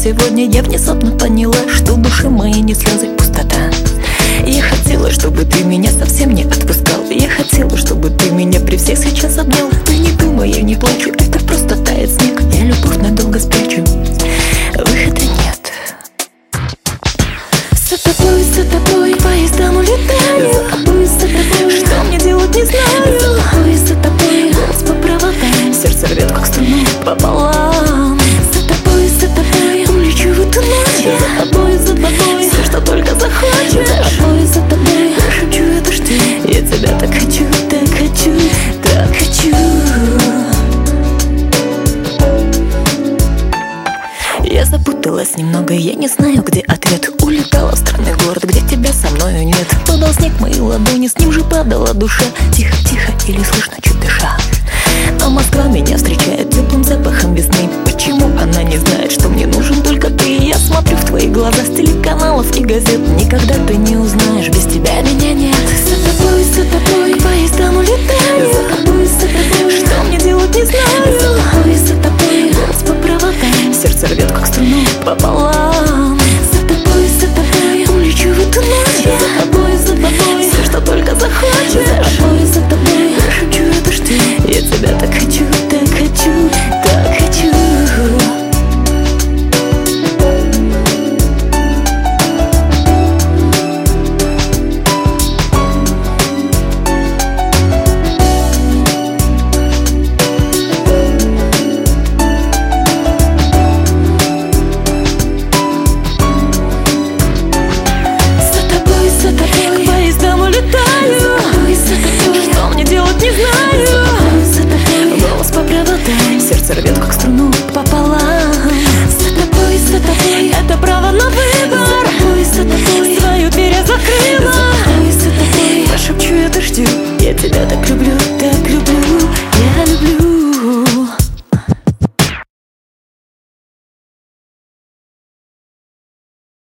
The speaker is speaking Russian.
сегодня я внезапно поняла, что в душе моей не слезы, пустота. Я хотела, чтобы ты меня совсем не отпускал. Я хотела, чтобы ты меня при всех сейчас обнял. Ты не думай, я не плачу, это просто тает снег. Я любовь надолго спрячу, выхода нет. За тобой поездом улетаю. За тобой, что мне делать не знаю. За тобой, голос по проводам, сердце рвет как струну пополам. За тобой, улечу в эту ночь. За тобой, все, что только захочешь. За тобой, я шучу, это ж ты. Я тебя так хочу, так хочу, так хочу. Я запуталась немного, я не знаю, где ответ. Улетала в странный город, где тебя со мною нет. Падал снег мои ладони, с ним же падала душа. Тихо, тихо, или слышно чуть дыша. А Москва меня встречает теплым запахом весны. Почему она не знает, что мне нужен только ты? Я смотрю в твои глаза с телеканалов и газет. Никогда ты не узнаешь, без тебя меня нет. За тобой, поездом улетаю. За тобой, что мне делать не знаю. За тобой, голос по проводам, сердце рвет как струну пополам.